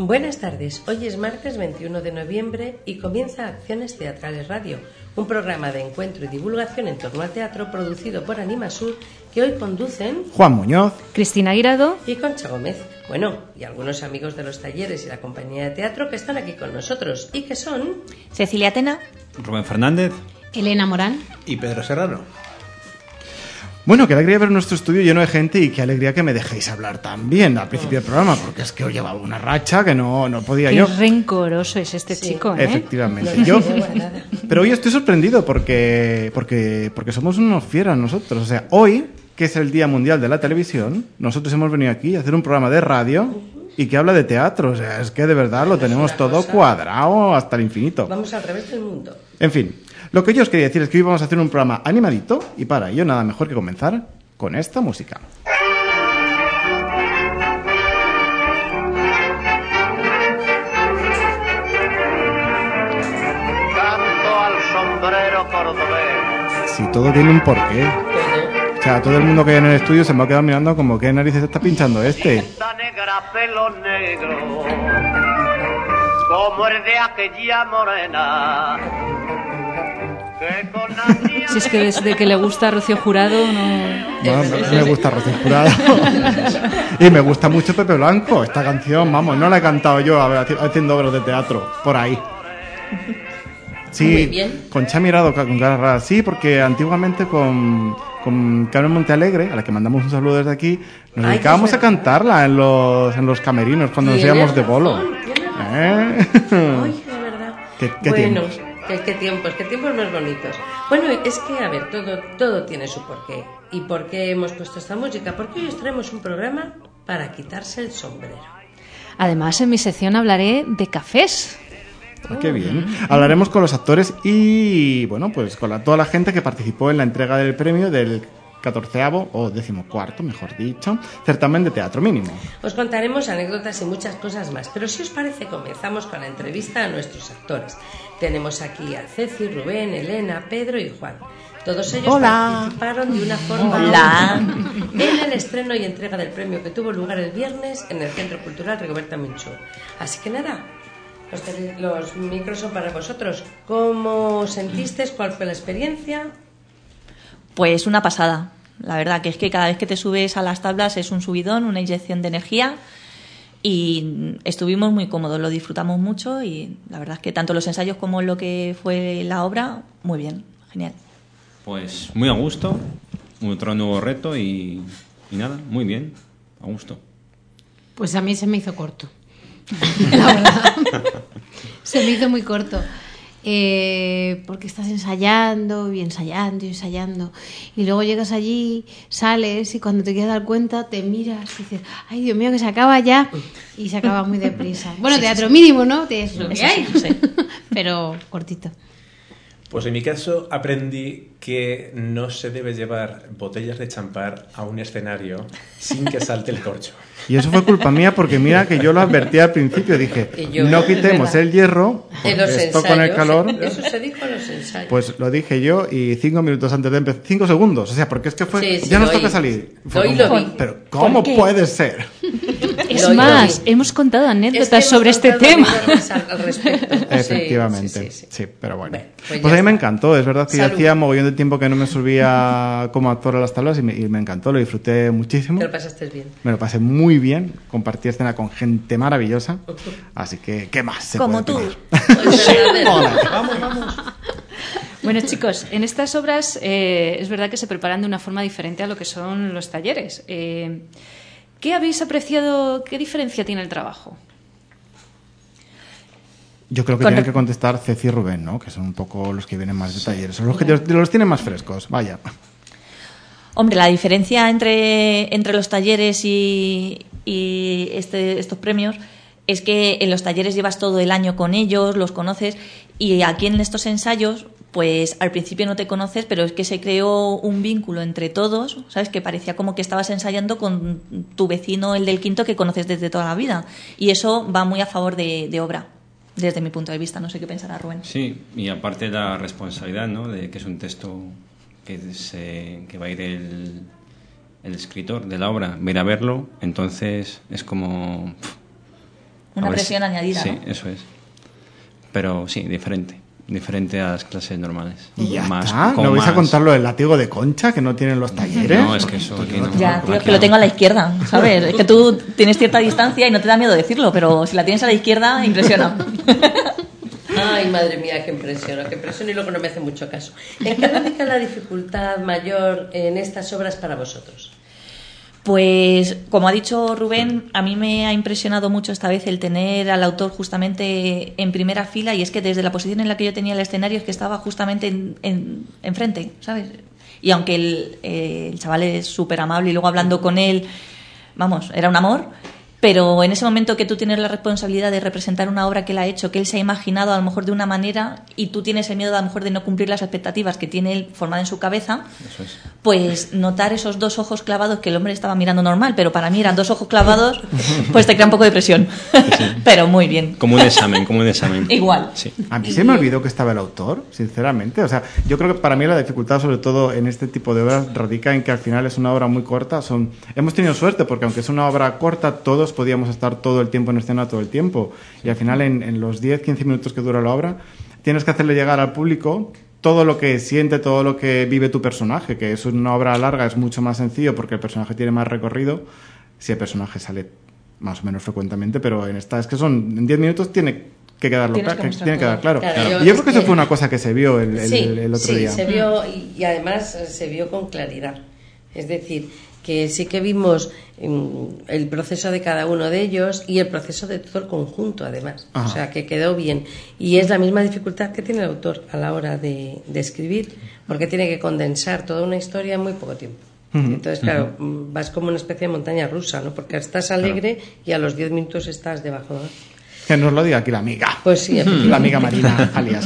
Buenas tardes, hoy es martes 21 de noviembre y comienza Acciones Teatrales Radio, un programa de encuentro y divulgación en torno al teatro producido por Animasur que hoy conducen Juan Muñoz, Cristina Guirado y Concha Gómez. Bueno, y algunos amigos de los talleres y la compañía de teatro que están aquí con nosotros y que son Cecilia Tena, Rubén Fernández, Elena Morán y Pedro Serrano. Bueno, qué alegría ver nuestro estudio lleno de gente y qué alegría que me dejéis hablar también al principio del programa, porque es que os llevaba una racha que no podía yo. Qué rencoroso es este chico, ¿eh? Efectivamente. Pero hoy estoy sorprendido porque somos unos fieras nosotros. O sea, hoy, que es el Día Mundial de la Televisión, nosotros hemos venido aquí a hacer un programa de radio y que habla de teatro. O sea, es que de verdad lo tenemos todo cuadrado hasta el infinito. Vamos al revés del mundo. En fin. Lo que yo os quería decir es que hoy vamos a hacer un programa animadito y para ello nada mejor que comenzar con esta música. Canto al sombrero cordobés. Si todo tiene un porqué. O sea, todo el mundo que hay en el estudio se me va a quedar mirando como qué narices está pinchando este. Esta negra pelo negro, como el de aquella morena. Si es que desde que le gusta a Rocío Jurado no me gusta Rocío Jurado y me gusta mucho Pepe Blanco. Esta canción, vamos, no la he cantado yo haciendo obras de teatro por ahí. Sí, Concha ha mirado con caras raras. Sí, porque antiguamente con Carmen Montealegre, a la que mandamos un saludo desde aquí, nos dedicábamos a cantarla en los camerinos cuando nos íbamos de bolo. Ay, de verdad. ¿Qué tiempos? Qué tiempos más bonitos. Bueno, es que, a ver, todo tiene su porqué. ¿Y por qué hemos puesto esta música? Porque hoy os traemos un programa para quitarse el sombrero. Además, en mi sección hablaré de cafés. Qué bien. Hablaremos con los actores y, bueno, pues con toda la gente que participó en la entrega del premio del 14º o 14º, mejor dicho, certamen de teatro mínimo. Os contaremos anécdotas y muchas cosas más, pero si os parece comenzamos con la entrevista a nuestros actores. Tenemos aquí a Ceci, Rubén, Elena, Pedro y Juan. Todos ellos participaron de una forma en el estreno y entrega del premio que tuvo lugar el viernes en el Centro Cultural Rigoberta Menchú. Así que nada, los micros son para vosotros. ¿Cómo sentisteis? ¿Cuál fue la experiencia? Pues una pasada. La verdad que es que cada vez que te subes a las tablas es un subidón, una inyección de energía y estuvimos muy cómodos, lo disfrutamos mucho y la verdad es que tanto los ensayos como lo que fue la obra, muy bien, genial. Pues muy a gusto, otro nuevo reto y nada, muy bien, a gusto. Pues a mí se me hizo corto, la verdad. Se me hizo muy corto. Porque estás ensayando y ensayando y ensayando y luego llegas allí, sales y cuando te quieres dar cuenta te miras y dices, ay Dios mío, que se acaba ya, y se acaba muy deprisa. Bueno, teatro mínimo, ¿no? Es lo que hay, pero cortito. Pues en mi caso aprendí que no se debe llevar botellas de champán a un escenario sin que salte el corcho. Y eso fue culpa mía porque mira que yo lo advertí al principio, dije, no quitemos el hierro, porque esto con el calor... Eso se dijo en los ensayos. Pues lo dije yo y 5 minutos antes de empezar, 5 segundos, o sea, porque es que fue, ya nos toca salir. Hoy lo vi. Pero ¿cómo puede ser? Es más, hemos contado anécdotas sobre este tema. Al respecto. Efectivamente, sí, pero bueno. Pues a mí me encantó, es verdad que Salud. yo hacía mogollón de tiempo que no me subía como actor a las tablas y me encantó, lo disfruté muchísimo. Te lo pasaste bien. Me lo pasé muy bien, compartí escena con gente maravillosa, así que ¿qué más se Como puede tú. pedir? Vamos. Bueno, chicos, en estas obras es verdad que se preparan de una forma diferente a lo que son los talleres. ¿Qué habéis apreciado? ¿Qué diferencia tiene el trabajo? Yo creo que tienen que contestar Ceci y Rubén, ¿no? Que son un poco los que vienen más de talleres, son los que los tienen más frescos, vaya. Hombre, la diferencia entre los talleres y estos premios es que en los talleres llevas todo el año con ellos, los conoces, y aquí en estos ensayos, pues al principio no te conoces, pero es que se creó un vínculo entre todos, ¿sabes? Que parecía como que estabas ensayando con tu vecino, el del quinto, que conoces desde toda la vida. Y eso va muy a favor de obra, desde mi punto de vista. No sé qué pensará Rubén. Sí, y aparte la responsabilidad, ¿no? De que es un texto que va a ir el escritor de la obra, va a ir a verlo, entonces es como... Una presión añadida, sí, ¿no? Eso es. Pero sí, diferente a las clases normales. Y ya está. ¿No vais a contar lo del látigo de concha que no tienen los talleres? No, es que eso aquí no. Ya, tío, es que lo tengo a la izquierda, ¿sabes? Es que tú tienes cierta distancia y no te da miedo decirlo, pero si la tienes a la izquierda, impresiona. Ay, madre mía, qué impresión y luego no me hace mucho caso. ¿En qué radica la dificultad mayor en estas obras para vosotros? Pues, como ha dicho Rubén, a mí me ha impresionado mucho esta vez el tener al autor justamente en primera fila, y es que desde la posición en la que yo tenía el escenario es que estaba justamente enfrente, ¿sabes? Y aunque el chaval es súper amable y luego hablando con él, vamos, era un amor, pero en ese momento que tú tienes la responsabilidad de representar una obra que él ha hecho, que él se ha imaginado a lo mejor de una manera y tú tienes el miedo a lo mejor de no cumplir las expectativas que tiene él formada en su cabeza, Eso es. pues notar esos dos ojos clavados, que el hombre estaba mirando normal, pero para mí eran dos ojos clavados, pues te crea un poco de presión. Sí. Pero muy bien. Como un examen. Igual. Sí. A mí se me olvidó que estaba el autor, sinceramente. O sea, yo creo que para mí la dificultad, sobre todo en este tipo de obras, radica en que al final es una obra muy corta. Hemos tenido suerte porque aunque es una obra corta, todos podíamos estar todo el tiempo en escena todo el tiempo. Y al final, en los 10-15 minutos que dura la obra, tienes que hacerle llegar al público todo lo que siente, todo lo que vive tu personaje, que es una obra larga, es mucho más sencillo porque el personaje tiene más recorrido. Si el personaje sale más o menos frecuentemente, pero en esta es que en 10 minutos tiene que quedar claro. Y yo creo que eso fue una cosa que se vio el otro día. Sí, se vio y además se vio con claridad. Es decir, que sí que vimos el proceso de cada uno de ellos y el proceso de todo el conjunto, además. Ajá. O sea, que quedó bien. Y es la misma dificultad que tiene el autor a la hora de escribir, porque tiene que condensar toda una historia en muy poco tiempo. Entonces, claro, vas como una especie de montaña rusa, ¿no? Porque estás alegre y a los 10 minutos estás debajo, ¿no? Que nos lo diga aquí la amiga. Pues sí, la amiga Marina, alias.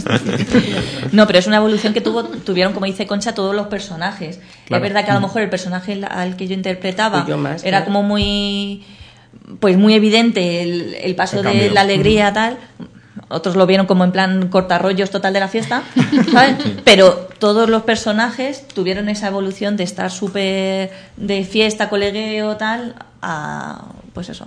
No, pero es una evolución que tuvieron, como dice Concha, todos los personajes. Claro. Es verdad que a lo mejor el personaje al que yo interpretaba era claro. como muy evidente el paso de la alegría tal. Otros lo vieron como en plan cortarrollos total de la fiesta, ¿sabes? Pero todos los personajes tuvieron esa evolución de estar súper de fiesta, colegueo, tal, a pues eso,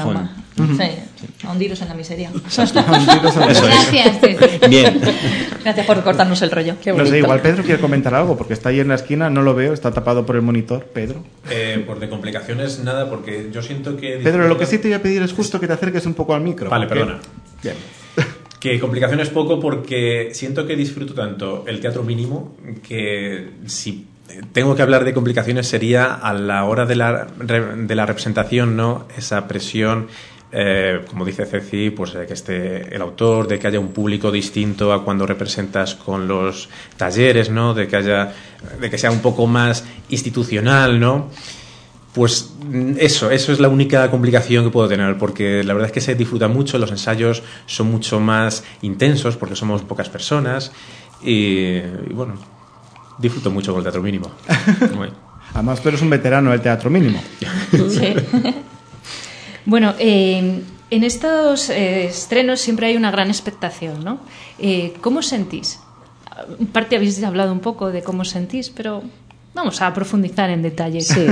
a hundiros en la miseria. Gracias. Bien. Gracias por cortarnos el rollo. No sé, igual Pedro quiere comentar algo, porque está ahí en la esquina, no lo veo, está tapado por el monitor. Pedro. Por de complicaciones nada, porque yo siento que... Pedro, lo que sí te voy a pedir es justo que te acerques un poco al micro. Vale, porque... perdona. Bien. Que complicaciones poco, porque siento que disfruto tanto el teatro mínimo que si tengo que hablar de complicaciones sería a la hora de la representación, ¿no? Esa presión, como dice Ceci, pues de que esté el autor, de que haya un público distinto a cuando representas con los talleres, ¿no? De que sea un poco más institucional, ¿no? Pues eso es la única complicación que puedo tener, porque la verdad es que se disfruta mucho, los ensayos son mucho más intensos porque somos pocas personas y bueno, disfruto mucho con el teatro mínimo. Además, tú eres un veterano del teatro mínimo. Sí. Bueno, en estos estrenos siempre hay una gran expectación, ¿no? ¿Cómo sentís? En parte habéis hablado un poco de cómo sentís, pero... Vamos a profundizar en detalle. Sí.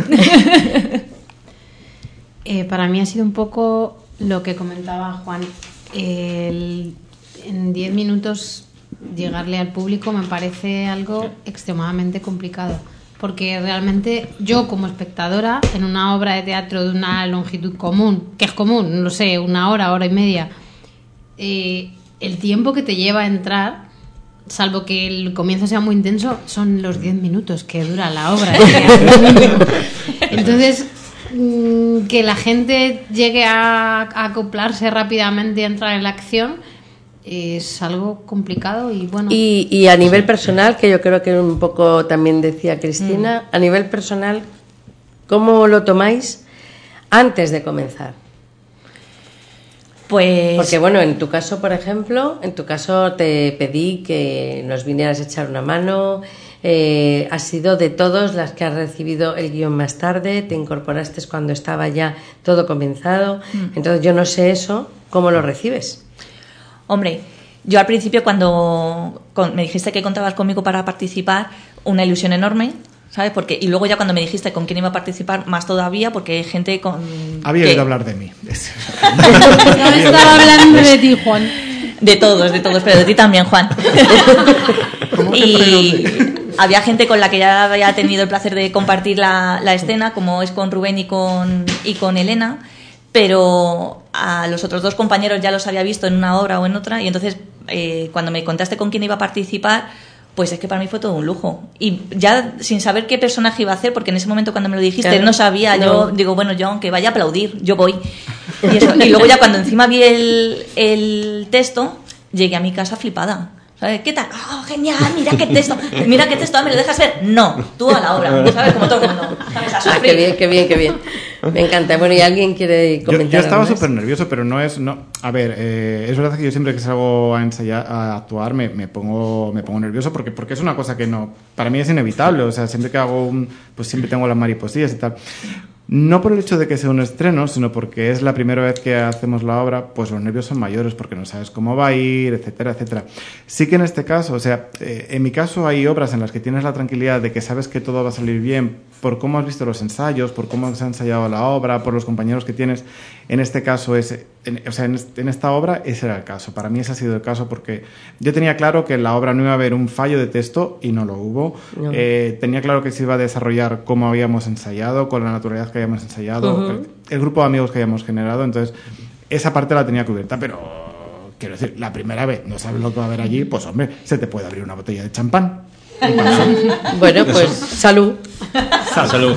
Para mí ha sido un poco lo que comentaba Juan. En 10 minutos llegarle al público me parece algo extremadamente complicado. Porque realmente yo como espectadora en una obra de teatro de una longitud común, que es común, no sé, una hora y media, el tiempo que te lleva a entrar... Salvo que el comienzo sea muy intenso, son los 10 minutos que dura la obra. Entonces, que la gente llegue a acoplarse rápidamente y entrar en la acción es algo complicado y bueno. Y a nivel personal, que yo creo que un poco también decía Cristina, a nivel personal, ¿cómo lo tomáis antes de comenzar? Pues... Porque bueno, en tu caso, por ejemplo, te pedí que nos vinieras a echar una mano, has sido de todos las que has recibido el guión más tarde, te incorporaste cuando estaba ya todo comenzado, entonces yo no sé eso, ¿cómo lo recibes? Hombre, yo al principio cuando me dijiste que contabas conmigo para participar, una ilusión enorme, ¿sabes? Porque, y luego ya cuando me dijiste con quién iba a participar, más todavía, porque hay gente con... Había oído hablar de mí. No estaba hablando de ti, Juan. De todos, pero de ti también, Juan. Y había gente con la que ya había tenido el placer de compartir la escena, como es con Rubén y con Elena, pero a los otros dos compañeros ya los había visto en una obra o en otra, y entonces cuando me contaste con quién iba a participar, pues es que para mí fue todo un lujo. Y ya sin saber qué personaje iba a hacer, porque en ese momento cuando me lo dijiste, claro, no sabía, yo digo, bueno, yo aunque vaya a aplaudir, yo voy. Y luego ya cuando encima vi el texto, llegué a mi casa flipada. ¿Sabes? ¿Qué tal? ¡Oh, genial! Mira qué texto, ¿me lo dejas ver? No, tú a la obra, ¿sabes? Como todo el mundo. ¿Sabes? Qué bien. Me encanta. Bueno, ¿y alguien quiere comentar? Yo estaba súper nervioso, pero no es... A ver, es verdad que yo siempre que salgo a ensayar, a actuar, me pongo nervioso porque es una cosa que no... Para mí es inevitable, o sea, siempre que hago pues siempre tengo las mariposillas y tal. No por el hecho de que sea un estreno, sino porque es la primera vez que hacemos la obra, pues los nervios son mayores porque no sabes cómo va a ir, etcétera, etcétera. Sí que en este caso, o sea, en mi caso hay obras en las que tienes la tranquilidad de que sabes que todo va a salir bien por cómo has visto los ensayos, por cómo se ha ensayado la obra, por los compañeros que tienes. En este caso, en esta obra ese era el caso. Para mí ese ha sido el caso porque yo tenía claro que en la obra no iba a haber un fallo de texto y no lo hubo. No. Tenía claro que se iba a desarrollar como habíamos ensayado, con la naturalidad que habíamos ensayado, el grupo de amigos que habíamos generado. Entonces, esa parte la tenía cubierta, pero quiero decir, la primera vez no sabes lo que va a haber allí, pues hombre, se te puede abrir una botella de champán. Bueno, pues salud. Salud.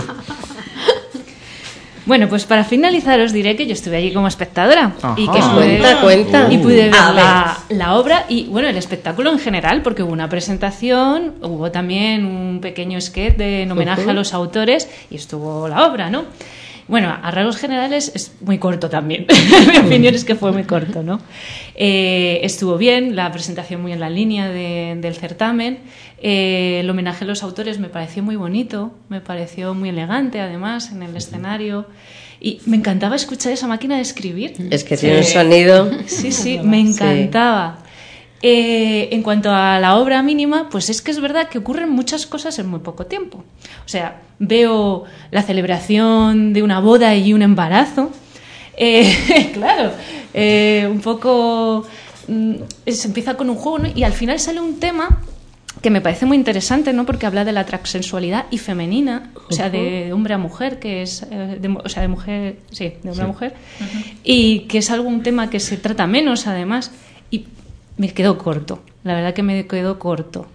Bueno, pues para finalizar os diré que yo estuve allí como espectadora. Ajá. Y que cuenta. Y pude ver la obra y, bueno, el espectáculo en general, porque hubo una presentación, hubo también un pequeño sketch en homenaje a los autores y estuvo la obra, ¿no? Bueno, a rasgos generales es muy corto también. Mi opinión es que fue muy corto, ¿no? Estuvo bien, la presentación muy en la línea del certamen. El homenaje a los autores me pareció muy bonito, me pareció muy elegante, además, en el escenario. Y me encantaba escuchar esa máquina de escribir. Es que tiene un sonido. Sí, me encantaba. En cuanto a la obra mínima, pues es que es verdad que ocurren muchas cosas en muy poco tiempo. O sea, veo la celebración de una boda y un embarazo. Claro, un poco... se empieza con un juego, ¿no? Y al final sale un tema que me parece muy interesante, ¿no? Porque habla de la transexualidad y femenina, o sea, de hombre a mujer, que es... de mujer... Sí, de hombre a mujer. Y que es un tema que se trata menos, además. Y me quedó corto. La verdad que me quedó corto.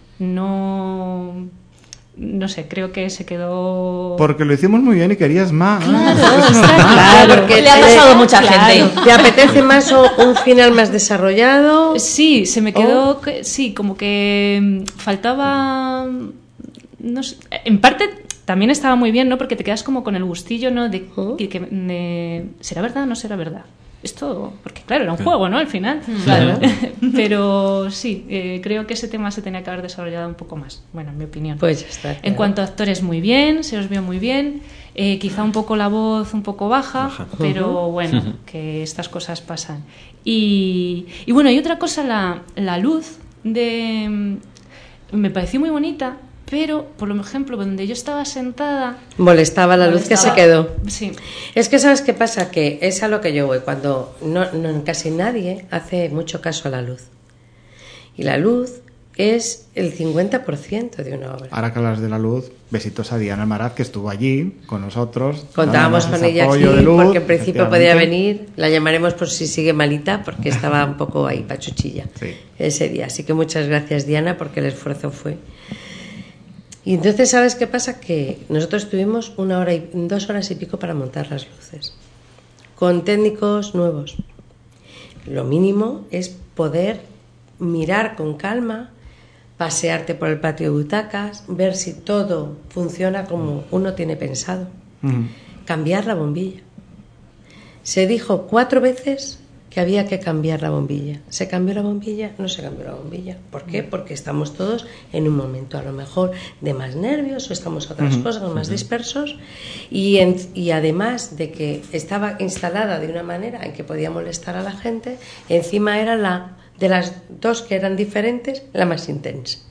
No sé, creo que se quedó... Porque lo hicimos muy bien y querías más. Claro, porque le ha pasado a mucha gente. ¿Te apetece más un final más desarrollado? Sí, se me quedó... Sí, como que faltaba... No sé, en parte también estaba muy bien, ¿no? Porque te quedas como con el gustillo, ¿no? De ¿será verdad o no será verdad? Esto, porque claro, era un juego, ¿no? Al final. Claro. Pero sí, creo que ese tema se tenía que haber desarrollado un poco más, bueno, en mi opinión. Pues ya está. Claro. En cuanto a actores, muy bien, se os vio muy bien. Quizá un poco la voz un poco baja. Pero bueno, que estas cosas pasan. Y bueno, y otra cosa, la luz me pareció muy bonita. Pero, por ejemplo, donde yo estaba sentada... Molestaba la luz que se quedó. Sí. Es que, ¿sabes qué pasa? Que es a lo que yo voy. Cuando casi nadie hace mucho caso a la luz. Y la luz es el 50% de una obra. Ahora que hablas de la luz, besitos a Diana Maraz, que estuvo allí con nosotros. Contábamos con ella aquí, porque en principio podía venir. La llamaremos por si sigue malita, porque estaba un poco ahí pachuchilla ese día. Así que muchas gracias, Diana, porque el esfuerzo fue... Y entonces, ¿sabes qué pasa? Que nosotros tuvimos 2 horas y pico para montar las luces, con técnicos nuevos. Lo mínimo es poder mirar con calma, pasearte por el patio de butacas, ver si todo funciona como uno tiene pensado. Cambiar la bombilla. Se dijo 4 veces que había que cambiar la bombilla. ¿Se cambió la bombilla? No se cambió la bombilla. ¿Por qué? Porque estamos todos en un momento a lo mejor de más nervios o estamos a otras cosas más dispersos y además de que estaba instalada de una manera en que podía molestar a la gente, encima era de las 2 que eran diferentes, la más intensa.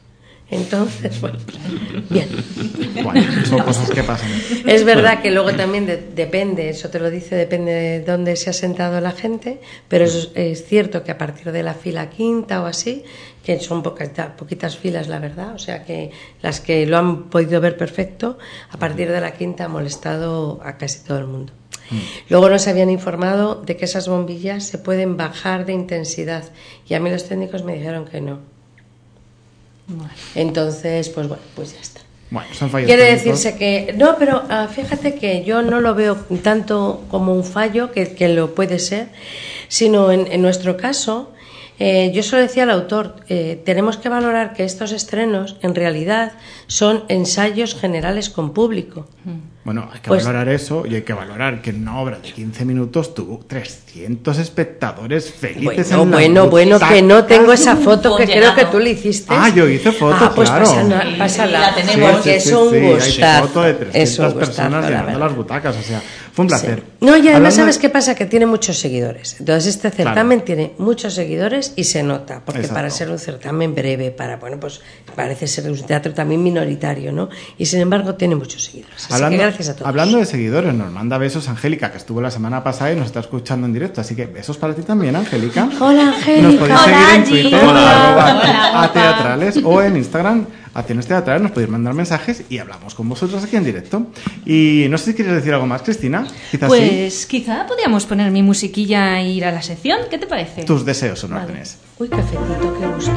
Entonces, bueno, bien. Bueno, son cosas que pasan. Es verdad que luego también depende, eso te lo dice, depende de dónde se ha sentado la gente, pero es cierto que a partir de la fila quinta o así, que son poquitas filas, la verdad, o sea que las que lo han podido ver perfecto, a partir de la quinta ha molestado a casi todo el mundo. Luego nos habían informado de que esas bombillas se pueden bajar de intensidad y a mí los técnicos me dijeron que no. Bueno. Entonces, pues ya está. Bueno, son fallos Quiere técnicos. decirse que... No, pero fíjate que yo no lo veo tanto como un fallo, que lo puede ser, sino en nuestro caso, yo solo decía al autor, tenemos que valorar que estos estrenos en realidad son ensayos generales con público. Bueno, hay que valorar eso y hay que valorar que en una obra de 15 minutos tuvo 300 espectadores felices en las bueno, que no tengo esa foto que llenado. creo que tú le hiciste. Ah, yo hice foto, pues claro. Pásala, la tenemos. porque es un Hay gustazo. foto de 300 personas la llenando verdad. las butacas, o sea, fue un placer. Sí. No, y además, Hablando ¿sabes de- qué pasa? Que tiene muchos seguidores. Entonces, este certamen tiene muchos seguidores y se nota, porque Exacto. para ser un certamen breve, pues parece ser un teatro también minoritario, ¿no? Y sin embargo, tiene muchos seguidores. Así que gracias a todos. Hablando de seguidores, nos manda besos Angélica, que estuvo la semana pasada y nos está escuchando en directo. Así que besos para ti también, Angélica. Hola, Angélica. Nos podéis Hola, seguir en Angie. Twitter, Hola. @ teatrales, o en Instagram, Acciones Teatrales. Nos podéis mandar mensajes y hablamos con vosotros aquí en directo. Y no sé si quieres decir algo más, Cristina. Quizás sí. Pues quizá podríamos poner mi musiquilla e ir a la sección. ¿Qué te parece? Tus deseos son órdenes. Uy, cafetito, qué gusto.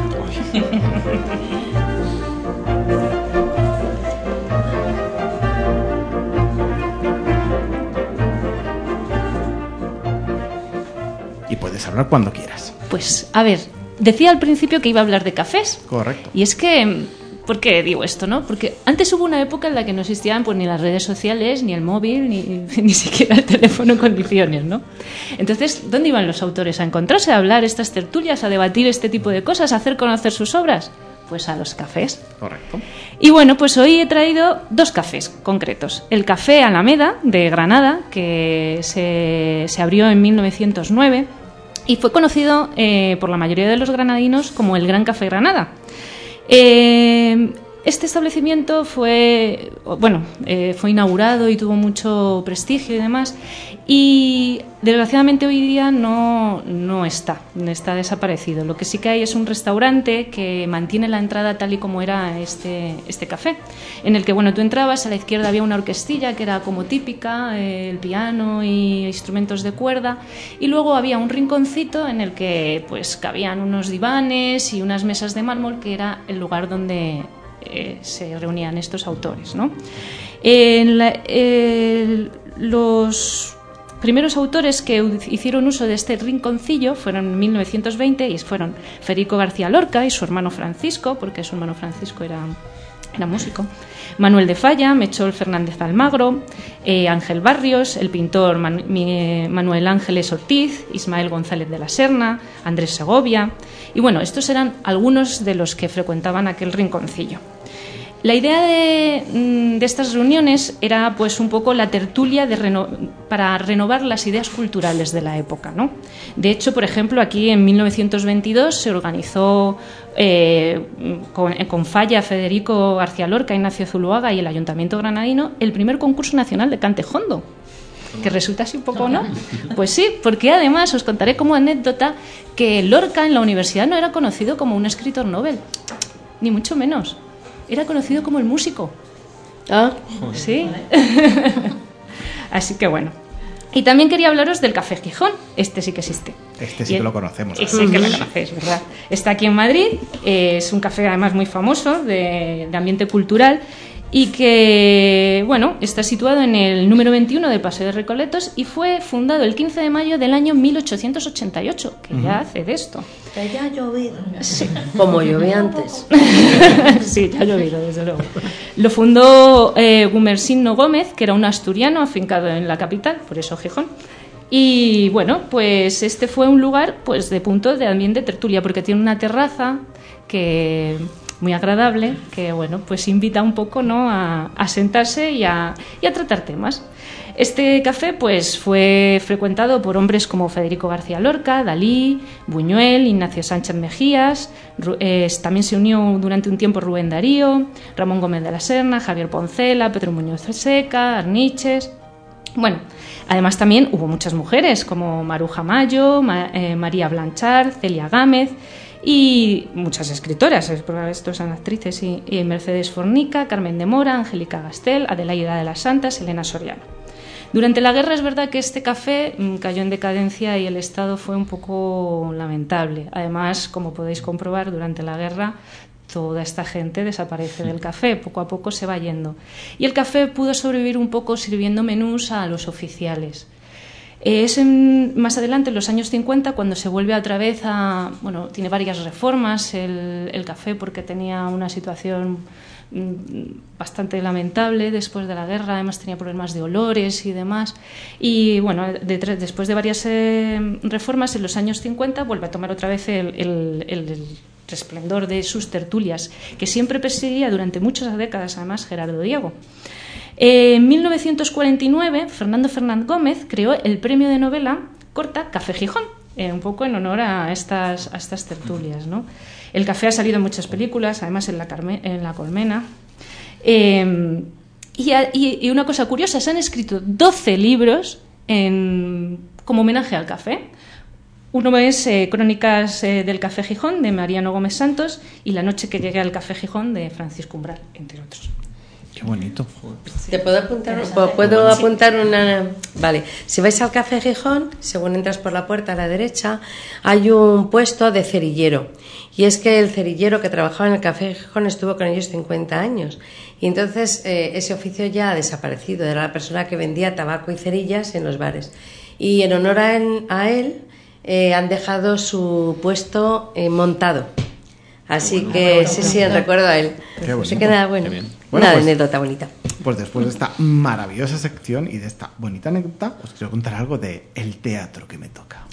Y puedes hablar cuando quieras. Pues, a ver, decía al principio que iba a hablar de cafés. Correcto. Y es que, ¿por qué digo esto, no? Porque antes hubo una época en la que no existían pues, ni las redes sociales, ni el móvil, ni siquiera el teléfono en condiciones, ¿no? Entonces, ¿dónde iban los autores? ¿A encontrarse, a hablar estas tertulias, a debatir este tipo de cosas, a hacer conocer sus obras? Pues a los cafés. Correcto. Y bueno, pues hoy he traído 2 cafés concretos. El Café Alameda, de Granada, que se abrió en 1909 y fue conocido por la mayoría de los granadinos como el Gran Café Granada. Este establecimiento fue inaugurado y tuvo mucho prestigio y demás, y desgraciadamente hoy día no está desaparecido. Lo que sí que hay es un restaurante que mantiene la entrada tal y como era este café, en el que tú entrabas, a la izquierda había una orquestilla que era como típica, el piano y instrumentos de cuerda, y luego había un rinconcito en el que pues cabían unos divanes y unas mesas de mármol, que era el lugar donde se reunían estos autores, ¿no? Los primeros autores que hicieron uso de este rinconcillo fueron en 1920 y fueron Federico García Lorca y su hermano Francisco, porque su hermano Francisco era músico, Manuel de Falla, Mechol Fernández Almagro, Ángel Barrios, el pintor Manuel Ángeles Ortiz, Ismael González de la Serna, Andrés Segovia. Y bueno, estos eran algunos de los que frecuentaban aquel rinconcillo. La idea de estas reuniones era pues un poco la tertulia para renovar las ideas culturales de la época, ¿no? De hecho, por ejemplo, aquí en 1922 se organizó con Falla, Federico García Lorca, Ignacio Zuloaga y el Ayuntamiento granadino el primer concurso nacional de cante hondo. Que resulta así un poco, ¿no? Pues sí, porque además os contaré como anécdota que Lorca en la universidad no era conocido como un escritor Nobel, ni mucho menos. Era conocido como el músico. Ah, sí. Así que bueno. Y también quería hablaros del Café Gijón. Este sí que existe. Este sí que lo conocemos. Ese que lo conocéis, ¿verdad? Está aquí en Madrid. Es un café además muy famoso de ambiente cultural. Y que, bueno, está situado en el número 21 del Paseo de Recoletos y fue fundado el 15 de mayo del año 1888, que ya hace de esto. que ya ha llovido. Sí, como llovía antes. Sí, ya ha llovido, desde luego. Lo fundó Gumersindo Gómez, que era un asturiano afincado en la capital, por eso Gijón. Y bueno, pues este fue un lugar pues de punto de ambiente tertulia, porque tiene una terraza que muy agradable, que bueno, pues invita un poco, ¿no?, a sentarse y a tratar temas. Este café pues fue frecuentado por hombres como Federico García Lorca, Dalí, Buñuel, Ignacio Sánchez Mejías, también se unió durante un tiempo Rubén Darío, Ramón Gómez de la Serna, Javier Poncela, Pedro Muñoz Seca, Arniches. Bueno, además también hubo muchas mujeres como Maruja Mayo, María Blanchard, Celia Gámez y muchas escritoras, estos son actrices, y Mercedes Fornica, Carmen de Mora, Angélica Gastel, Adelaida de las Santas, Elena Soriano. Durante la guerra es verdad que este café cayó en decadencia y el estado fue un poco lamentable. Además, como podéis comprobar, durante la guerra toda esta gente desaparece del café, poco a poco se va yendo. Y el café pudo sobrevivir un poco sirviendo menús a los oficiales. Es más adelante, en los años 50, cuando se vuelve otra vez a... Bueno, tiene varias reformas el café porque tenía una situación bastante lamentable después de la guerra, además tenía problemas de olores y demás. Y bueno, después de varias reformas, en los años 50 vuelve a tomar otra vez el esplendor de sus tertulias, que siempre presidía durante muchas décadas, además, Gerardo Diego. En 1949, Fernando Fernández Gómez creó el premio de novela corta Café Gijón, un poco en honor a estas tertulias, ¿no? El café ha salido en muchas películas, además en La Colmena. Y una cosa curiosa, se han escrito 12 libros como homenaje al café. Uno es Crónicas del Café Gijón, de Mariano Gómez Santos, y La noche que llegué al Café Gijón, de Francisco Umbral, entre otros. Qué bonito. ¿Te puedo apuntar? ¿Puedo apuntar una...? Vale. Si vais al Café Gijón, según entras por la puerta a la derecha, hay un puesto de cerillero. Y es que el cerillero que trabajaba en el Café Gijón estuvo con ellos 50 años. Y entonces ese oficio ya ha desaparecido. Era la persona que vendía tabaco y cerillas en los bares. Y en honor a él han dejado su puesto montado. Así que sí, recuerdo a él. Así que nada, bueno, una anécdota bonita. Pues después de esta maravillosa sección y de esta bonita anécdota, os quiero contar algo de el teatro que me toca.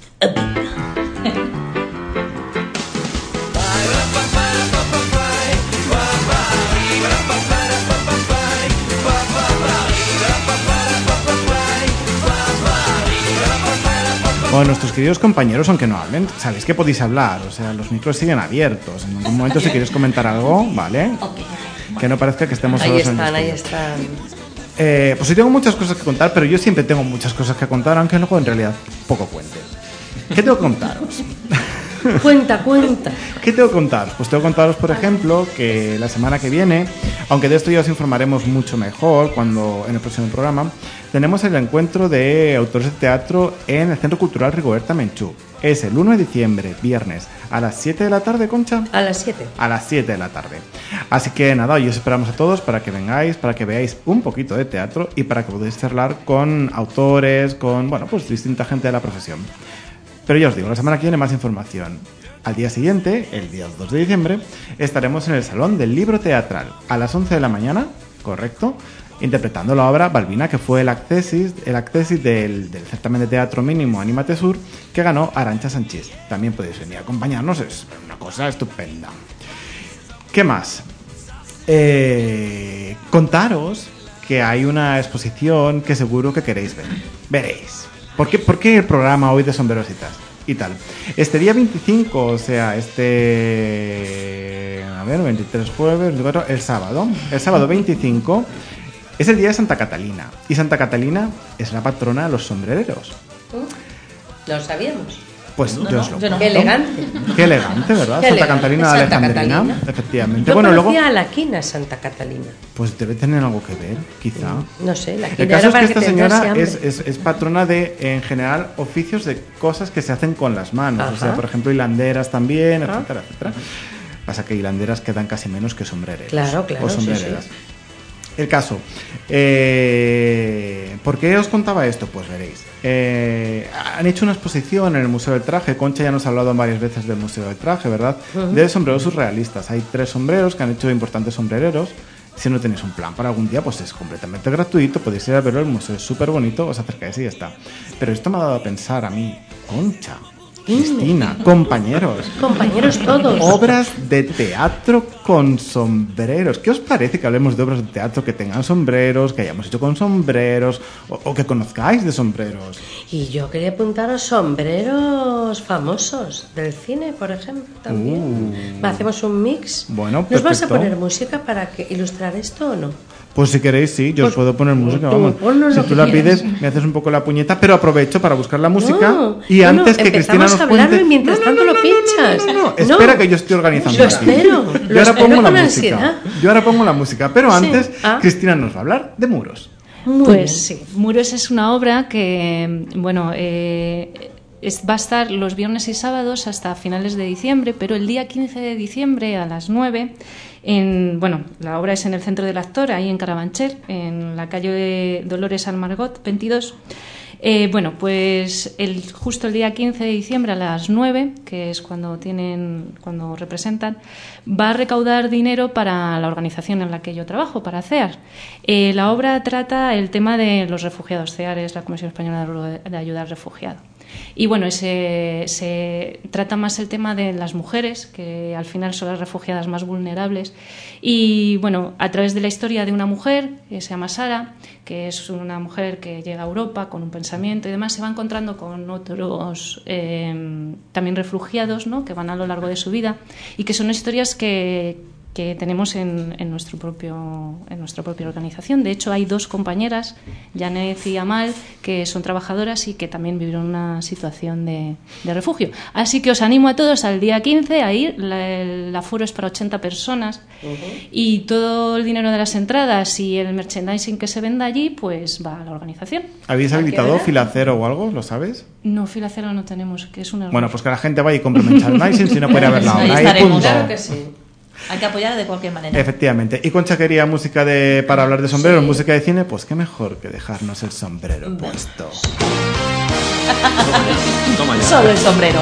Bueno, nuestros queridos compañeros, aunque no hablen, sabéis que podéis hablar, o sea, los micros siguen abiertos. En algún momento, si queréis comentar algo, ¿vale? Que no parezca que estemos solos en el estudio. Ahí están. Pues sí tengo muchas cosas que contar, pero yo siempre tengo muchas cosas que contar, aunque luego en realidad poco cuente. ¿Qué tengo que contaros? Cuenta. ¿Qué tengo que contaros? Pues tengo que contaros, por ejemplo, que la semana que viene, aunque de esto ya os informaremos mucho mejor en el próximo programa, tenemos el encuentro de autores de teatro en el Centro Cultural Rigoberta Menchú. Es el 1 de diciembre, viernes, a las 7 de la tarde, Concha. A las 7. A las 7 de la tarde. Así que nada, hoy os esperamos a todos para que vengáis, para que veáis un poquito de teatro y para que podáis charlar con autores, con, bueno, pues distinta gente de la profesión. Pero ya os digo, la semana que viene más información. Al día siguiente, el día 2 de diciembre, estaremos en el Salón del Libro Teatral a las 11 de la mañana, correcto, interpretando la obra Balbina, que fue el accesis del certamen de teatro mínimo Anímate Sur, que ganó Arantxa Sanchís. También podéis venir a acompañarnos, es una cosa estupenda. ¿Qué más? Contaros que hay una exposición que seguro que queréis ver. Veréis. ¿Por qué el programa hoy de Sombrerositas y tal? Este día 25, o sea, 23 jueves, 24, el sábado 25, es el día de Santa Catalina. Y Santa Catalina es la patrona de los sombrereros. Lo sabíamos. Pues yo os lo cuento. Qué elegante. Qué elegante, ¿verdad? Santa Catalina de Alejandrina, efectivamente. Yo bueno, conocía luego a la quina Santa Catalina. Pues debe tener algo que ver, quizá. No sé, la quina. El caso era es que esta señora te es patrona de, en general, oficios de cosas que se hacen con las manos. Ajá. O sea, por ejemplo, hilanderas también, etcétera, etcétera. Pasa que hilanderas quedan casi menos que sombrereros. Claro, o sombrereras. Sí. El caso. ¿Por qué os contaba esto? Pues veréis. Han hecho una exposición en el Museo del Traje. Concha ya nos ha hablado varias veces del Museo del Traje, ¿verdad? De sombreros surrealistas. Hay 3 sombreros que han hecho importantes sombrereros. Si no tenéis un plan para algún día, pues es completamente gratuito. Podéis ir a verlo, el museo es súper bonito, os acercáis y ya está. Pero esto me ha dado a pensar a mí, Concha, Cristina, compañeros. Compañeros todos. Obras de teatro con sombreros. ¿Qué os parece que hablemos de obras de teatro que tengan sombreros, que hayamos hecho con sombreros, o que conozcáis de sombreros? Y yo quería apuntaros sombreros famosos del cine, por ejemplo, también. ¿Hacemos un mix? Bueno, ¿Nos vas a perfecto. poner música para ilustrar esto o no? Pues si queréis, sí, yo os puedo poner música, vamos. ponnos Si lo tú que la quieras. pides, me haces un poco la puñeta, pero aprovecho para buscar la música y No, antes que Cristina nos empezamos a hablarlo cuente... y mientras tanto lo pinchas. No, espera que yo estoy organizando Lo aquí. espero, Yo ahora pongo la con música. ansiedad. Yo ahora pongo la música, pero Sí. antes Ah. Cristina nos va a hablar de muros. Muy Pues bien. sí, Muros es una obra que, bueno, va a estar los viernes y sábados hasta finales de diciembre, pero el día 15 de diciembre a las 9, la obra es en el Centro del Actor, ahí en Carabanchel, en la calle de Dolores Almargot, 22. Pues justo el día 15 de diciembre a las 9, que es cuando representan, va a recaudar dinero para la organización en la que yo trabajo, para CEAR. La obra trata el tema de los refugiados. CEAR es la Comisión Española de Ayuda al Refugiado. Y bueno, se trata más el tema de las mujeres, que al final son las refugiadas más vulnerables. Y bueno, a través de la historia de una mujer que se llama Sara, que es una mujer que llega a Europa con un pensamiento y demás, se va encontrando con otros también refugiados, ¿no?, que van a lo largo de su vida y que son historias que tenemos en nuestra propia organización. De hecho, hay 2 compañeras, Janet y Amal, que son trabajadoras y que también vivieron una situación de refugio. Así que os animo a todos al día 15 a ir. El aforo es para 80 personas y todo el dinero de las entradas y el merchandising que se venda allí pues va a la organización. ¿Habéis habilitado filacero o algo? ¿Lo sabes? No, filacero no tenemos, que es un error. Bueno, pues que la gente vaya y compre merchandising si no puede ver la Ahí obra. Ahí, estaremos. punto. Claro que sí. Hay que apoyar de cualquier manera. Efectivamente. Y Concha quería música para hablar de sombreros, música de cine, pues qué mejor que dejarnos el sombrero puesto. Toma ya. Solo el sombrero.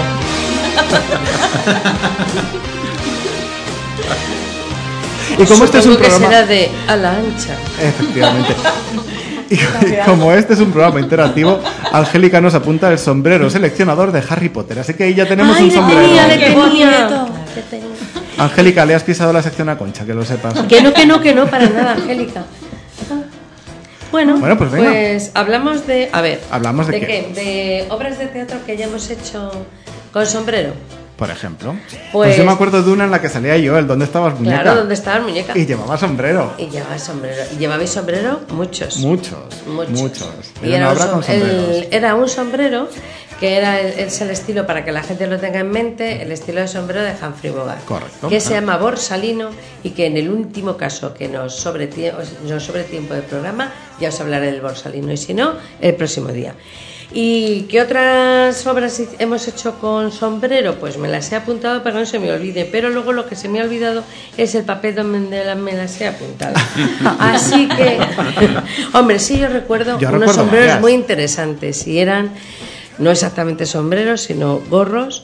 Y como este es un Supongo que programa... será de a la ancha. Efectivamente. Y como este es un programa interactivo, Angélica nos apunta el sombrero seleccionador de Harry Potter. Así que ahí ya tenemos un sombrero. le tenía. Angélica, le has pisado la sección a Concha, que lo sepas. Que no, para nada, Angélica. Bueno, pues venga. pues hablamos de... A ver. ¿Hablamos de qué? De obras de teatro que hayamos hecho con sombrero. Por ejemplo. Pues yo me acuerdo de una en la que salía yo, el ¿Dónde estabas, muñeca? Claro, ¿dónde estaba el muñeca? Y llevaba sombrero. Y llevaba sombrero. ¿Y llevabais sombrero? Muchos. Muchos. Y Era una obra con sombreros. era un sombrero que es el estilo, para que la gente lo tenga en mente, el estilo de sombrero de Humphrey Bogart. Correcto. Que se llama borsalino y que en el último caso que nos sobre tiempo de programa ya os hablaré del borsalino y si no, el próximo día. ¿Y qué otras obras hemos hecho con sombrero? Pues me las he apuntado para que no se me olvide, pero luego lo que se me ha olvidado es el papel donde me las he apuntado. Así que, hombre, sí, yo recuerdo unos sombreros varias. Muy interesantes y eran no exactamente sombreros, sino gorros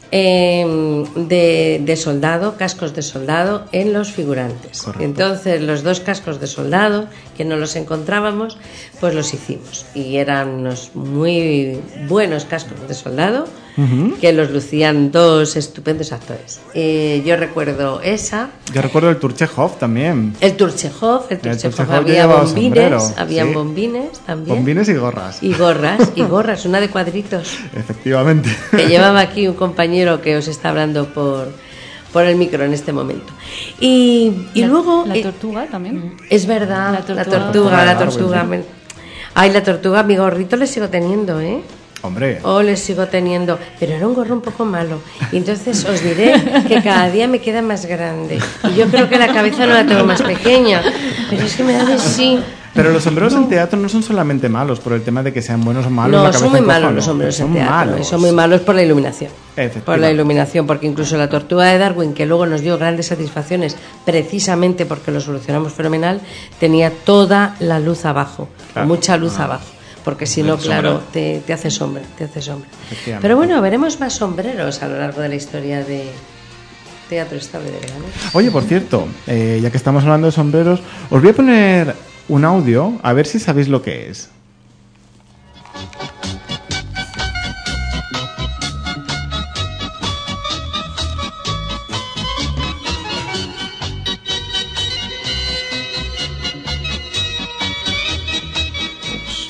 de soldado, cascos de soldado en los figurantes. Correcto. Entonces los 2 cascos de soldado que no los encontrábamos, pues los hicimos y eran unos muy buenos cascos de soldado que los lucían 2 estupendos actores. Yo recuerdo esa. Yo recuerdo el Turchejov también. El Turchejov había bombines, habían bombines también. Bombines y gorras. Y gorras, una de cuadritos. Efectivamente. Que llevaba aquí un compañero que os está hablando por el micro en este momento. Y luego... La tortuga también. Es verdad, la tortuga. Ay, la tortuga, mi gorrito le sigo teniendo, ¿eh? Hombre. Le sigo teniendo, pero era un gorro un poco malo. Y entonces os diré que cada día me queda más grande. Y yo creo que la cabeza no la tengo más pequeña. Pero es que me da de sí. Pero los sombreros en teatro no son solamente malos por el tema de que sean buenos o malos. No, son muy malos los sombreros en teatro. Son muy malos por la iluminación. Por la iluminación, porque incluso la tortuga de Darwin, que luego nos dio grandes satisfacciones, precisamente porque lo solucionamos fenomenal, tenía toda la luz abajo, mucha luz abajo. Porque si no, claro, te hace sombra, Pero bueno, veremos más sombreros a lo largo de la historia de Teatro Estable de Leganés. Oye, por cierto, ya que estamos hablando de sombreros, os voy a poner un audio, a ver si sabéis lo que es.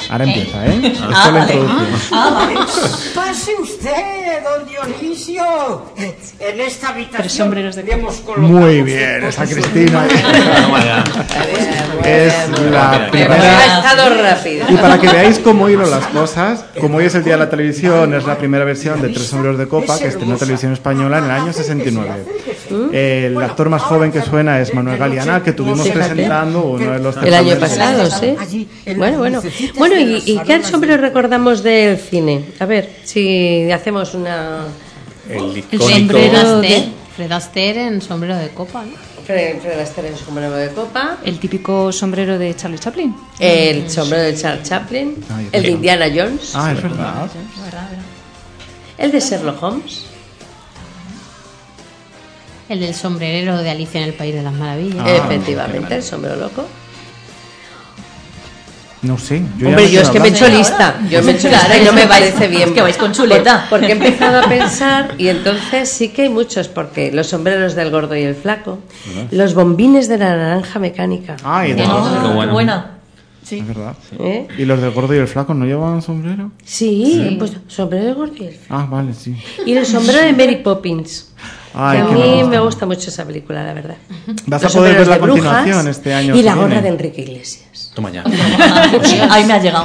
Ahora empieza, ¿eh? Esto es la introducción. Pase usted, don Dionisio. En esta habitación sombreros de hemos colocado Muy bien, esa Cristina. Es la Ha primera. estado rápido. Y para que veáis cómo hilo las cosas, como hoy es el Día de la Televisión, es la primera versión de Tres Sombreros de Copa que estrenó Televisión Española en el año 69. El actor más joven que suena es Manuel Galeana, que tuvimos presentando uno de los El año certámenes. pasado, sí. Bueno. Bueno, ¿y qué sombrero recordamos del cine? A ver, si hacemos una... El El icónico. sombrero de Fred Astaire en sombrero de copa, ¿no? Fred Astaire en sombrero de copa, El típico sombrero de Charlie Chaplin. el sombrero de Charles Chaplin, el de Indiana Jones, Ah, es verdad. el de Sherlock Holmes. El del sombrerero de Alicia en el País de las Maravillas. Efectivamente, el sombrero loco. No sé. Hombre, yo es que me he hecho lista. Yo me he hecho lista y no me parece bien. Es que vais con chuleta. Porque he empezado a pensar y entonces sí que hay muchos, porque los sombreros del gordo y el flaco, los bombines de la naranja mecánica. Ay, de Qué bueno. buena. Es verdad. ¿Eh? ¿Y los del gordo y el flaco no llevaban sombrero? Sí, pues sombrero del gordo y el flaco. Ah, vale, sí. Y el sombrero de Mary Poppins. Ay, Que a qué mí bonito. me gusta mucho esa película, la verdad. Vas Los a poder ver sombreros la de brujas continuación este año. Y que la gorra viene. de Enrique Iglesias. Toma ya. Ahí me ha llegado.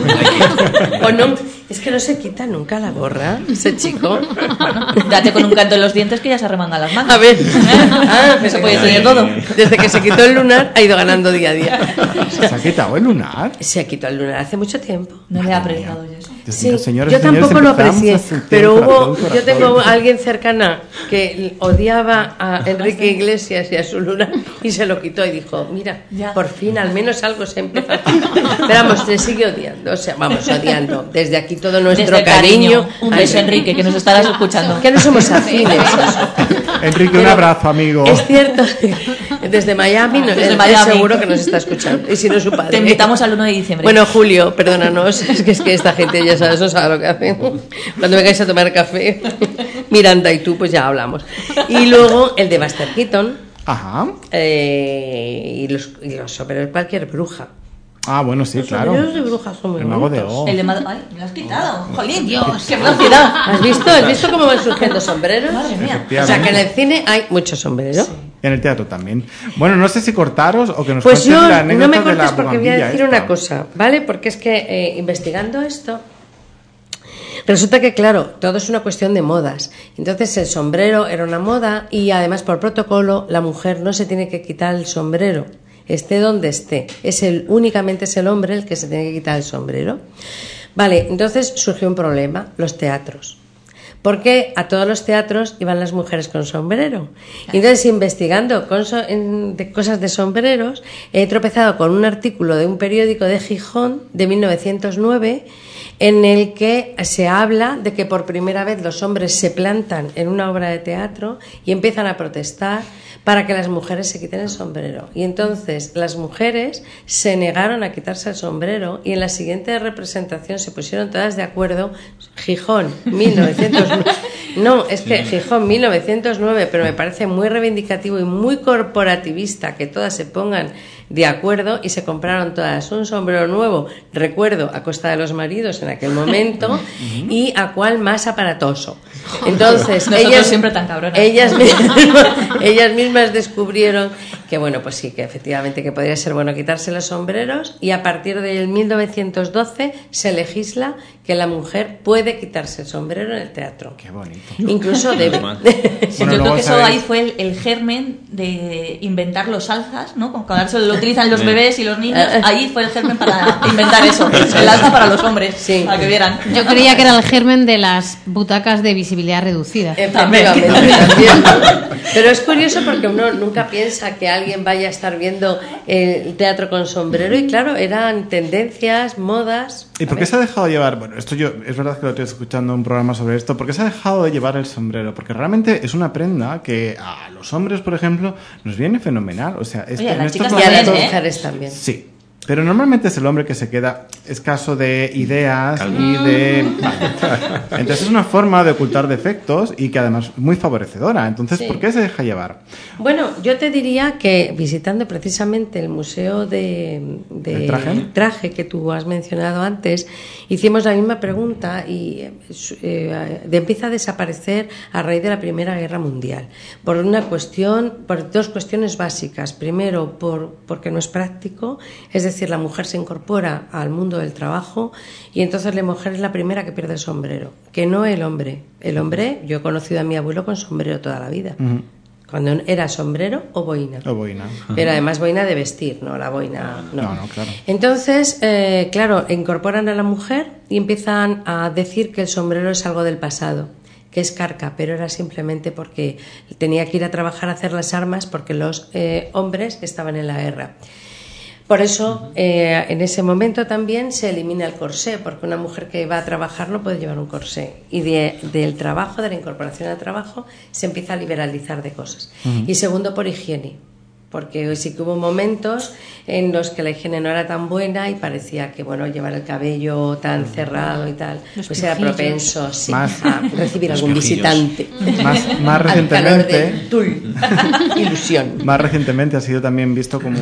O no, es que no se quita nunca la gorra, ese chico. Date con un canto en los dientes que ya se remangan las manos. A ver, Se puede tener todo. Desde que se quitó el lunar ha ido ganando día a día. ¿Se ha quitado el lunar? Se ha quitado el lunar hace mucho tiempo. No le he apreciado yo eso. Sí, Señores, yo señores, tampoco lo empezamos aprecié, a sentir pero el corazón, yo corazón. tengo a alguien cercana que odiaba a Enrique Iglesias y a su lunar y se lo quitó y dijo, mira, Ya. por fin al menos algo se empezó. Pero vamos, le sigue odiando, o sea, vamos, odiando. Desde aquí todo nuestro Desde cariño. Un beso, Enrique, que nos estarás escuchando. Que no somos afines. Enrique, un Pero abrazo, amigo. Es cierto, desde Miami, Desde él Miami. seguro que nos está escuchando. Y si no, su padre. Te invitamos al 1 de diciembre. Bueno, Julio, perdónanos, es que esta gente ya sabes, no sabe lo que hacen. Cuando vengáis a tomar café, Miranda y tú, pues ya hablamos. Y luego el de Buster Keaton Ajá. y los sombreros de cualquier bruja. Ah, bueno, sí, Los claro. sombreros de brujas son muy El mago de bonitos. Oz. El de Ay, me lo has quitado. Jolín, Dios, qué velocidad. ¿Has visto cómo van surgiendo sombreros? Madre mía. O sea que en el cine hay muchos sombreros. Y en el teatro también. Bueno, no sé si cortaros o que nos Pues cuentes yo la anécdota no me de la cortes porque voy a bugambilla decir esta. una cosa, ¿vale? Porque es que investigando esto, resulta que, claro, todo es una cuestión de modas. Entonces el sombrero era una moda y además por protocolo la mujer no se tiene que quitar el sombrero, esté donde esté. Únicamente es el hombre el que se tiene que quitar el sombrero. Vale, entonces surgió un problema, los teatros. Porque a todos los teatros iban las mujeres con sombrero. Y entonces, investigando de cosas de sombreros, he tropezado con un artículo de un periódico de Gijón de 1909 en el que se habla de que por primera vez los hombres se plantan en una obra de teatro y empiezan a protestar para que las mujeres se quiten el sombrero. Y entonces las mujeres se negaron a quitarse el sombrero y en la siguiente representación se pusieron todas de acuerdo. Gijón, 1909. No, es que Gijón, 1909, pero me parece muy reivindicativo y muy corporativista que todas se pongan de acuerdo y se compraron todas un sombrero nuevo, recuerdo, a costa de los maridos en aquel momento, y a cuál más aparatoso. Entonces, Nosotros siempre tan cabronas. ellas mismas descubrieron que, bueno, pues sí, que efectivamente que podría ser bueno quitarse los sombreros y a partir del 1912 se legisla que la mujer puede quitarse el sombrero en el teatro. Qué bonito. Incluso debe. Bueno, Yo creo luego que eso sabéis- ahí fue el germen de inventar los alzas, ¿no? Como que ahora se lo utilizan los bebés y los niños. Ahí fue el germen para inventar eso. El alza para los hombres, Sí. para que vieran. Yo creía que era el germen de las butacas de visibilidad reducida. Efectivamente, también. Pero es curioso porque uno nunca piensa que alguien vaya a estar viendo el teatro con sombrero y claro, eran tendencias, modas. ¿Y por qué se ha dejado de llevar? Bueno, esto yo, es verdad que lo estoy escuchando un programa sobre esto. ¿Por qué se ha dejado de llevar el sombrero? Porque realmente es una prenda que a los hombres, por ejemplo, nos viene fenomenal. O sea, Oye, a en las estos chicas Y a las también, momentos- mujeres también. Sí. Pero normalmente es el hombre que se queda. escaso de ideas y de... Entonces es una forma de ocultar defectos y que además es muy favorecedora. Entonces, ¿por qué se deja llevar? Bueno, yo te diría que visitando precisamente el museo de traje que tú has mencionado antes, hicimos la misma pregunta y empieza a desaparecer a raíz de la Primera Guerra Mundial por dos cuestiones básicas. Primero, porque no es práctico, es decir, la mujer se incorpora al mundo del trabajo y entonces la mujer es la primera que pierde el sombrero, que no el hombre. El hombre, yo he conocido a mi abuelo con sombrero toda la vida. Cuando era sombrero o boina. Pero además boina de vestir, no la boina. No, claro. Entonces, claro, incorporan a la mujer y empiezan a decir que el sombrero es algo del pasado, que es carca, pero era simplemente porque tenía que ir a trabajar a hacer las armas porque los hombres estaban en la guerra. Por eso, en ese momento también se elimina el corsé, porque una mujer que va a trabajar no puede llevar un corsé. Y del trabajo, de la incorporación al trabajo, se empieza a liberalizar de cosas. Y segundo, por higiene, porque sí que hubo momentos en los que la higiene no era tan buena y parecía que, bueno, llevar el cabello tan cerrado y tal, pues era propenso a recibir algún visitante. Más recientemente, al calor de ilusión. Más recientemente ha sido también visto como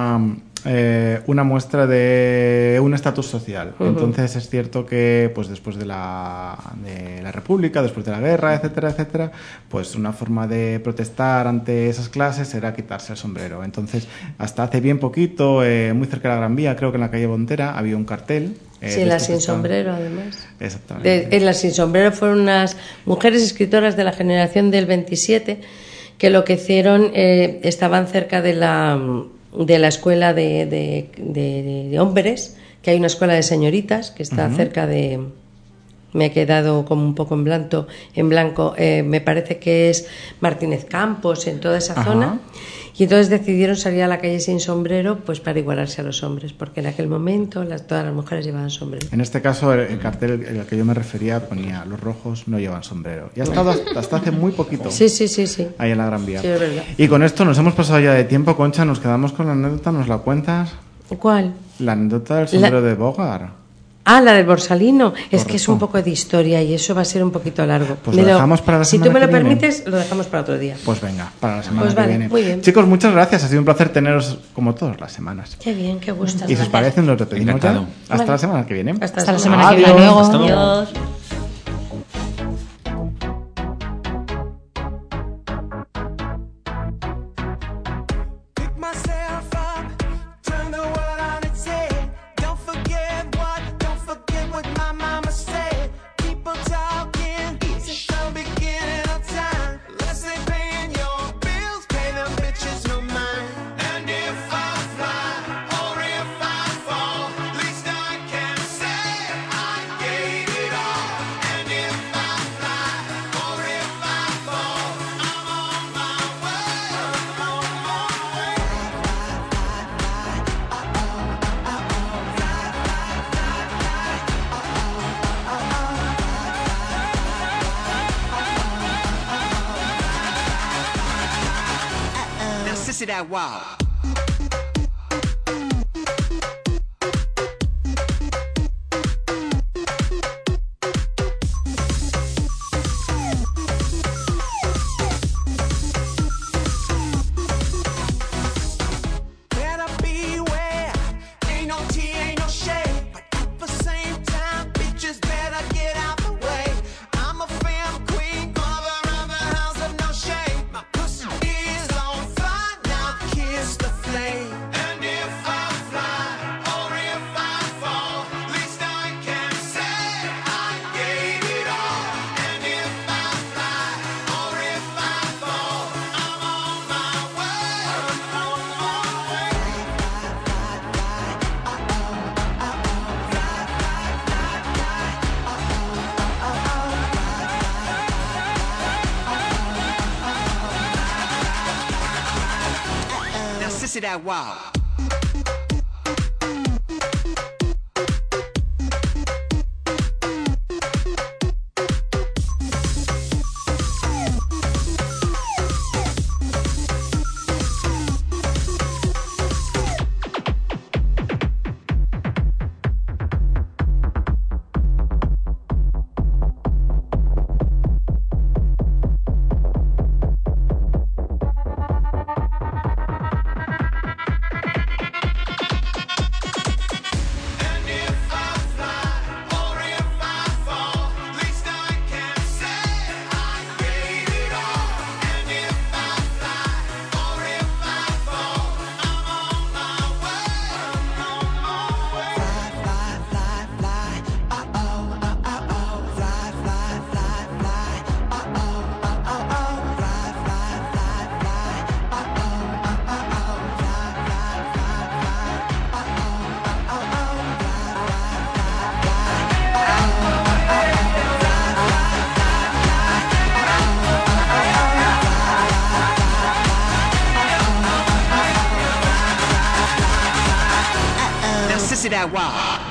una muestra de un estatus social. Entonces es cierto que pues después de la República, después de la guerra, etcétera, etcétera, pues una forma de protestar ante esas clases era quitarse el sombrero. Entonces, hasta hace bien poquito, muy cerca de la Gran Vía, creo que en la calle Bontera, había un cartel. Sí, las sin sombrero, además. Exactamente. En las sin sombrero fueron unas mujeres escritoras de la generación del 27 que lo que hicieron, estaban cerca de la escuela de hombres, que hay una escuela de señoritas que está cerca de... Me he quedado como un poco en blanco, me parece que es Martínez Campos, en toda esa zona, y entonces decidieron salir a la calle sin sombrero pues para igualarse a los hombres, porque en aquel momento todas las mujeres llevaban sombrero. En este caso, el cartel al que yo me refería ponía: los rojos no llevan sombrero. Y ha estado hasta hace muy poquito. Sí. Ahí en la Gran Vía. Sí, es verdad. Y con esto nos hemos pasado ya de tiempo, Concha, nos quedamos con la anécdota, ¿nos la cuentas? ¿Cuál? La anécdota del sombrero de Bogart. Ah, la del Borsalino. Correcto. Es que es un poco de historia y eso va a ser un poquito largo. Pues lo dejamos para la semana que viene. Si tú me lo permites, lo dejamos para otro día. Pues venga, para la semana que viene. Muy bien. Chicos, muchas gracias. Ha sido un placer teneros como todas las semanas. Qué bien, qué gusto. Y si os parece, nos despedimos ya. Hasta la semana que viene. Hasta la semana que viene. Hasta luego. Adiós. That wow. That wow. passer agua.